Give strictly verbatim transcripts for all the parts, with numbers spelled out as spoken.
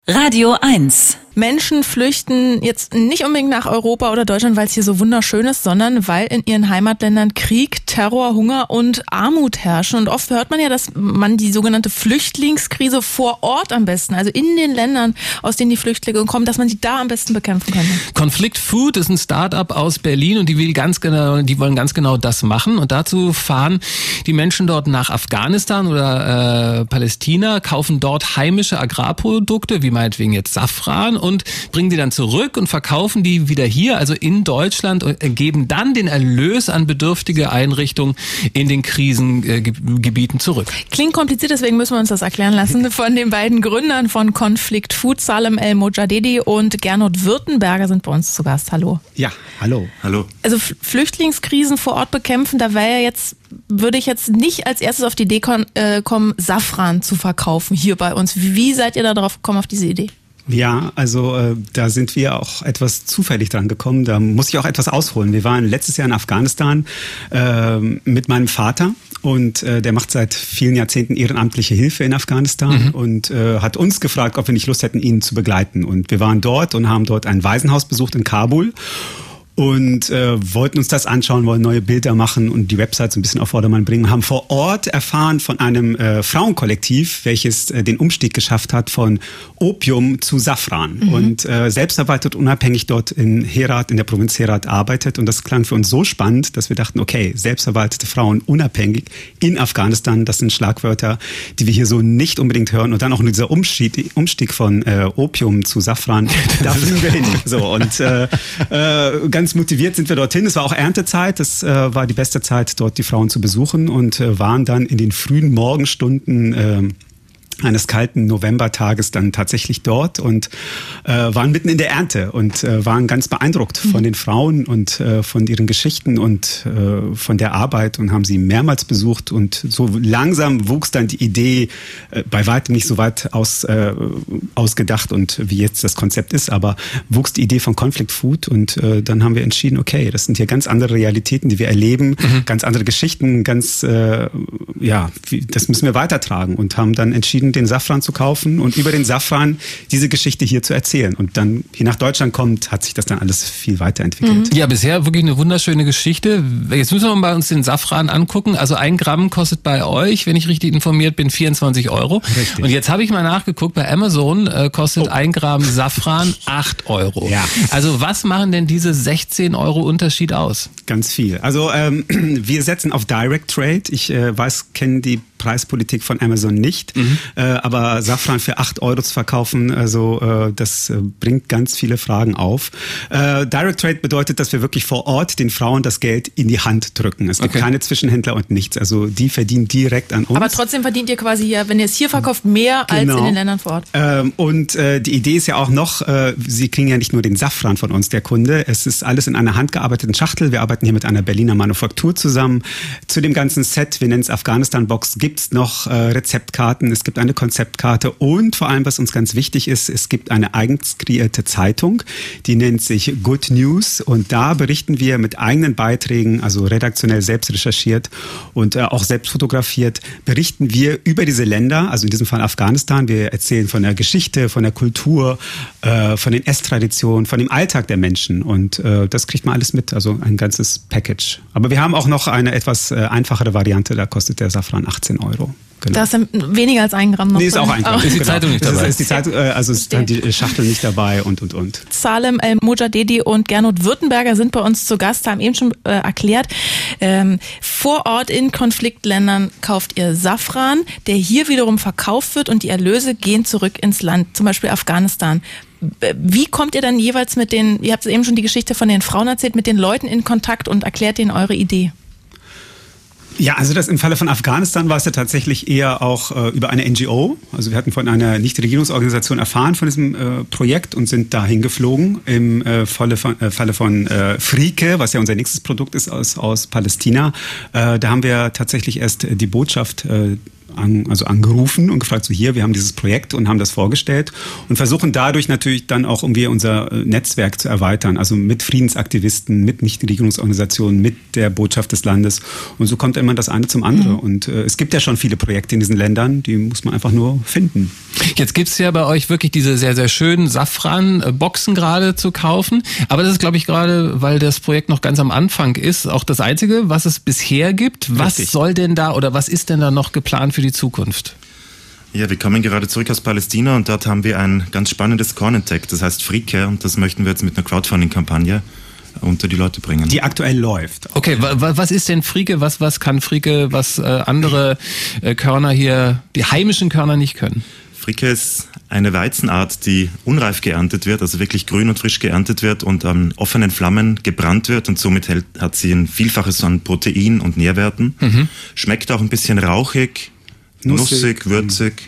Radio eins. Menschen flüchten jetzt nicht unbedingt nach Europa oder Deutschland, weil es hier so wunderschön ist, sondern weil in ihren Heimatländern Krieg, Terror, Hunger und Armut herrschen. Und oft hört man ja, dass man die sogenannte Flüchtlingskrise vor Ort am besten, also in den Ländern, aus denen die Flüchtlinge kommen, dass man die da am besten bekämpfen kann. Conflict Food ist ein Start-up aus Berlin und die will ganz genau, die wollen ganz genau das machen. Und dazu fahren die Menschen dort nach Afghanistan oder äh, Palästina, kaufen dort heimische Agrarprodukte, wie meinetwegen jetzt Safran, und bringen die dann zurück und verkaufen die wieder hier, also in Deutschland, und geben dann den Erlös an bedürftige Einrichtungen in den Krisengebieten zurück. Klingt kompliziert, deswegen müssen wir uns das erklären lassen von den beiden Gründern von Conflict Food, Salem El-Mojadedi und Gernot Württemberger sind bei uns zu Gast. Hallo. Ja, hallo. Hallo. Also Flüchtlingskrisen vor Ort bekämpfen, da wäre ja jetzt, würde ich jetzt nicht als erstes auf die Idee kommen, Safran zu verkaufen hier bei uns. Wie seid ihr da drauf gekommen, auf diese Idee? Ja, also äh, da sind wir auch etwas zufällig dran gekommen. Da muss ich auch etwas ausholen. Wir waren letztes Jahr in Afghanistan äh, mit meinem Vater und äh, der macht seit vielen Jahrzehnten ehrenamtliche Hilfe in Afghanistan mhm. und äh, hat uns gefragt, ob wir nicht Lust hätten, ihn zu begleiten. Und wir waren dort und haben dort ein Waisenhaus besucht in Kabul. Und äh, wollten uns das anschauen, wollen neue Bilder machen und die Website so ein bisschen auf Vordermann bringen. Haben vor Ort erfahren von einem äh, Frauenkollektiv, welches äh, den Umstieg geschafft hat von Opium zu Safran. Mhm. Und äh, selbstverwaltet unabhängig dort in Herat, in der Provinz Herat arbeitet. Und das klang für uns so spannend, dass wir dachten, okay, selbstverwaltete Frauen unabhängig in Afghanistan, das sind Schlagwörter, die wir hier so nicht unbedingt hören. Und dann auch dieser Umstieg, Umstieg von äh, Opium zu Safran, da fliegen wir hin. So, und äh, äh, ganz motiviert sind wir dorthin. Es war auch Erntezeit. Es äh, war die beste Zeit, dort die Frauen zu besuchen und äh, waren dann in den frühen Morgenstunden äh, eines kalten Novembertages dann tatsächlich dort und äh, waren mitten in der Ernte und äh, waren ganz beeindruckt von den Frauen und äh, von ihren Geschichten und äh, von der Arbeit und haben sie mehrmals besucht und so langsam wuchs dann die Idee, äh, bei weitem nicht so weit aus, äh, ausgedacht und wie jetzt das Konzept ist, aber wuchs die Idee von Conflict Food und äh, dann haben wir entschieden, okay, das sind hier ganz andere Realitäten, die wir erleben, mhm. ganz andere Geschichten, ganz, äh, ja, das müssen wir weitertragen und haben dann entschieden, den Safran zu kaufen und über den Safran diese Geschichte hier zu erzählen. Und dann, hier nach Deutschland kommt, hat sich das dann alles viel weiterentwickelt. Mhm. Ja, bisher wirklich eine wunderschöne Geschichte. Jetzt müssen wir mal uns den Safran angucken. Also ein Gramm kostet bei euch, wenn ich richtig informiert bin, vierundzwanzig Euro. Richtig. Und jetzt habe ich mal nachgeguckt, bei Amazon äh, kostet oh. ein Gramm Safran acht Euro. Ja. Also was machen denn diese sechzehn Euro Unterschied aus? Ganz viel. Also ähm, wir setzen auf Direct Trade. Ich äh, weiß, kenne die Preispolitik von Amazon nicht, mhm. äh, aber Safran für acht Euro zu verkaufen, also äh, das äh, bringt ganz viele Fragen auf. Äh, Direct Trade bedeutet, dass wir wirklich vor Ort den Frauen das Geld in die Hand drücken. Es gibt okay. keine Zwischenhändler und nichts, also die verdienen direkt an uns. Aber trotzdem verdient ihr quasi hier, wenn ihr es hier verkauft, mehr genau. als in den Ländern vor Ort. Ähm, und äh, die Idee ist ja auch noch, äh, sie kriegen ja nicht nur den Safran von uns, der Kunde, es ist alles in einer handgearbeiteten Schachtel. Wir arbeiten hier mit einer Berliner Manufaktur zusammen. Zu dem ganzen Set, wir nennen es Afghanistan-Box, gibt es noch äh, Rezeptkarten, es gibt eine Konzeptkarte und vor allem, was uns ganz wichtig ist, es gibt eine eigens kreierte Zeitung, die nennt sich Good News und da berichten wir mit eigenen Beiträgen, also redaktionell selbst recherchiert und äh, auch selbst fotografiert, berichten wir über diese Länder, also in diesem Fall Afghanistan. Wir erzählen von der Geschichte, von der Kultur, äh, von den Esstraditionen, von dem Alltag der Menschen und äh, das kriegt man alles mit, also ein ganzes Package. Aber wir haben auch noch eine etwas äh, einfachere Variante, da kostet der Safran achtzehn Euro. Genau. Da ist dann weniger als ein Gramm noch. Nee, ist auch ein Gramm. Ist die Zeitung nicht dabei? Ist, ist die Zeitung, also ist dann die Schachtel nicht dabei und, und, und. Salem El-Mojadedi und Gernot Württemberger sind bei uns zu Gast, haben eben schon äh, erklärt, ähm, vor Ort in Konfliktländern kauft ihr Safran, der hier wiederum verkauft wird und die Erlöse gehen zurück ins Land, zum Beispiel Afghanistan. Wie kommt ihr dann jeweils mit den, ihr habt eben schon die Geschichte von den Frauen erzählt, mit den Leuten in Kontakt und erklärt ihnen eure Idee? Ja, also das im Falle von Afghanistan war es ja tatsächlich eher auch äh, über eine N G O. Also wir hatten von einer Nichtregierungsorganisation erfahren von diesem äh, Projekt und sind dahin geflogen. Im äh, Falle von, äh, Falle von äh, Frike, was ja unser nächstes Produkt ist aus, aus Palästina. Äh, da haben wir tatsächlich erst die Botschaft äh, an, also angerufen und gefragt, so hier, wir haben dieses Projekt und haben das vorgestellt und versuchen dadurch natürlich dann auch irgendwie unser Netzwerk zu erweitern, also mit Friedensaktivisten, mit Nichtregierungsorganisationen, mit der Botschaft des Landes und so kommt immer das eine zum anderen. Mhm. Und äh, es gibt ja schon viele Projekte in diesen Ländern, die muss man einfach nur finden. Jetzt gibt's ja bei euch wirklich diese sehr, sehr schönen Safran-Boxen gerade zu kaufen, aber das ist, glaube ich, gerade, weil das Projekt noch ganz am Anfang ist, auch das Einzige, was es bisher gibt. Was Richtig. soll denn da oder was ist denn da noch geplant für die Zukunft? Ja, wir kommen gerade zurück aus Palästina und dort haben wir ein ganz spannendes Corn Attack, das heißt Frike, und das möchten wir jetzt mit einer Crowdfunding-Kampagne unter die Leute bringen. Die aktuell läuft. Okay, was ist denn Frike? Was, was kann Frike, was äh, andere äh, Körner hier, die heimischen Körner nicht können? Frike ist eine Weizenart, die unreif geerntet wird, also wirklich grün und frisch geerntet wird und an offenen Flammen gebrannt wird und somit hält, hat sie ein Vielfaches an Protein und Nährwerten. Mhm. Schmeckt auch ein bisschen rauchig, nussig, nussig würzig.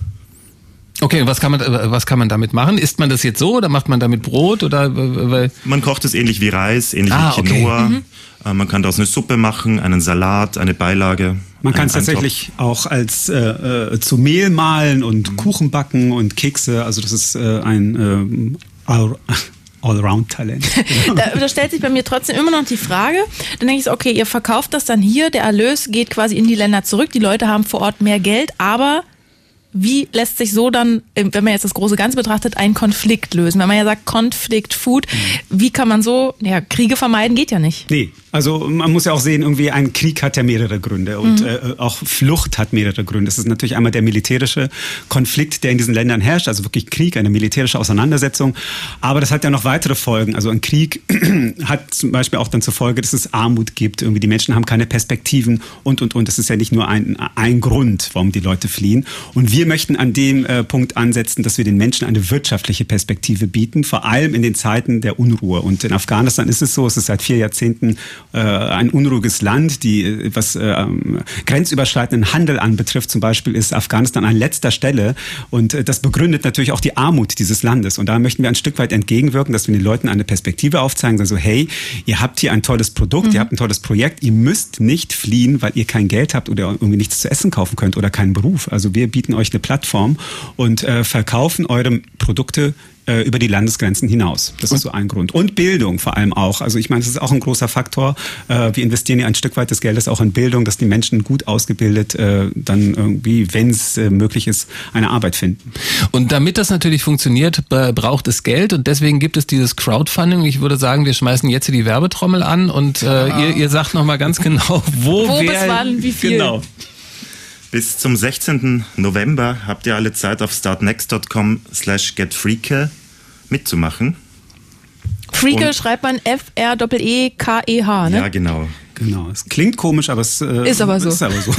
Okay, was kann man, was kann man damit machen? Isst man das jetzt so oder macht man damit Brot? Oder, weil man kocht es ähnlich wie Reis, ähnlich ah, wie Quinoa. Okay. Mhm. Man kann daraus eine Suppe machen, einen Salat, eine Beilage. Man kann es tatsächlich auch als äh, äh, zu Mehl mahlen und mhm. Kuchen backen und Kekse. Also das ist äh, ein äh, Allround-Talent. da, da stellt sich bei mir trotzdem immer noch die Frage, dann denke ich so, okay, ihr verkauft das dann hier, der Erlös geht quasi in die Länder zurück, die Leute haben vor Ort mehr Geld, aber wie lässt sich so dann, wenn man jetzt das große Ganze betrachtet, ein Konflikt lösen? Wenn man ja sagt, Conflict Food, wie kann man so, ja, Kriege vermeiden geht ja nicht. Nee, also man muss ja auch sehen, irgendwie ein Krieg hat ja mehrere Gründe und mhm. äh, auch Flucht hat mehrere Gründe. Das ist natürlich einmal der militärische Konflikt, der in diesen Ländern herrscht, also wirklich Krieg, eine militärische Auseinandersetzung. Aber das hat ja noch weitere Folgen. Also ein Krieg hat zum Beispiel auch dann zur Folge, dass es Armut gibt. Irgendwie die Menschen haben keine Perspektiven und, und, und. Das ist ja nicht nur ein, ein Grund, warum die Leute fliehen. Und wir Wir möchten an dem äh, Punkt ansetzen, dass wir den Menschen eine wirtschaftliche Perspektive bieten, vor allem in den Zeiten der Unruhe. Und in Afghanistan ist es so, es ist seit vier Jahrzehnten äh, ein unruhiges Land, die, was äh, grenzüberschreitenden Handel anbetrifft, zum Beispiel ist Afghanistan an letzter Stelle. Und äh, das begründet natürlich auch die Armut dieses Landes. Und da möchten wir ein Stück weit entgegenwirken, dass wir den Leuten eine Perspektive aufzeigen, also hey, ihr habt hier ein tolles Produkt, mhm. ihr habt ein tolles Projekt, ihr müsst nicht fliehen, weil ihr kein Geld habt oder irgendwie nichts zu essen kaufen könnt oder keinen Beruf. Also wir bieten euch eine Plattform und äh, verkaufen eure Produkte äh, über die Landesgrenzen hinaus. Das ist so ein Grund. Und Bildung vor allem auch. Also ich meine, das ist auch ein großer Faktor. Äh, wir investieren ja ein Stück weit des Geldes auch in Bildung, dass die Menschen gut ausgebildet äh, dann irgendwie, wenn es äh, möglich ist, eine Arbeit finden. Und damit das natürlich funktioniert, braucht es Geld und deswegen gibt es dieses Crowdfunding. Ich würde sagen, wir schmeißen jetzt hier die Werbetrommel an und äh, ja. ihr, ihr sagt nochmal ganz genau, wo, wo wer... bis wann, wie viel. Genau. Bis zum sechzehnten November habt ihr alle Zeit auf startnext dot com slash getfreeke mitzumachen. Freeke und schreibt man F R E E K E H, ne? Ja, genau. Genau. Es klingt komisch, aber es äh, ist aber so. Ist aber so.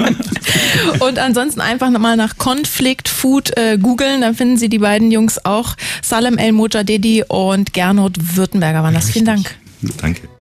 Und ansonsten einfach nochmal nach Conflict Food äh, googeln, dann finden Sie die beiden Jungs auch. Salem El Mojadedi und Gernot Württemberger waren das. Vielen Dank. Danke.